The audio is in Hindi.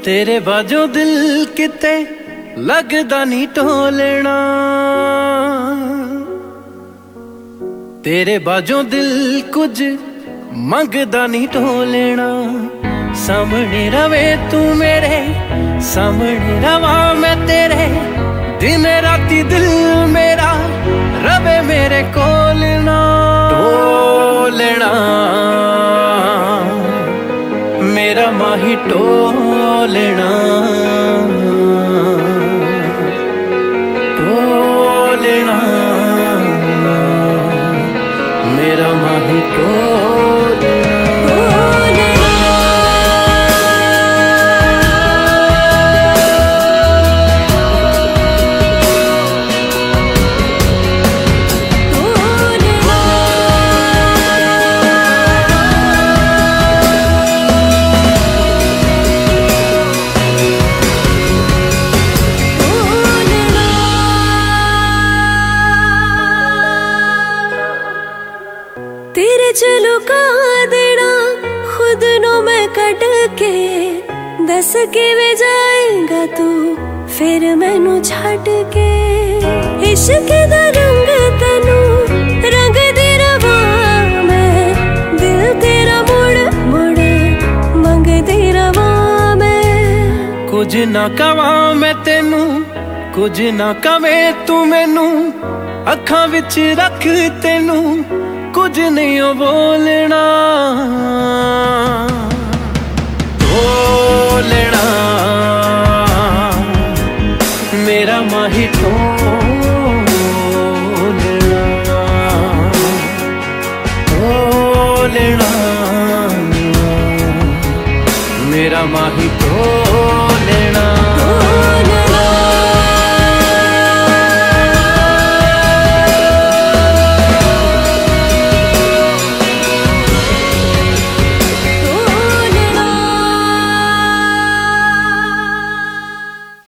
तेरे बाजों दिल किते लगदा नी ढोलना, तेरे बाजों दिल कुछ मंगदा नी ढोलना। सामने रवे तू मेरे, सामने रवा मैं तेरे, दिन राती दिल मेरा रवे मेरे कोल ना। ढोलना मेरा माही ढोलना, ढोलना मेरा माही ढोलना। तेरे चलो का देना खुद नो मैं कट के, दस के वे जाएगा तू फिर मैनू छड़ के। इश्क दा रंग तैनू रंग दे रवा मैं, दिल तेरा मुड़ मुड़ मंग दे रवा मैं। कुछ ना कवा मैं तेनू, कुछ ना कवे तू मैनू, अखां विच रख तेनू कुछ नहीं बोलना। ढोलना मेरा माही ढोलना, ढोलना मेरा माही ढोलना।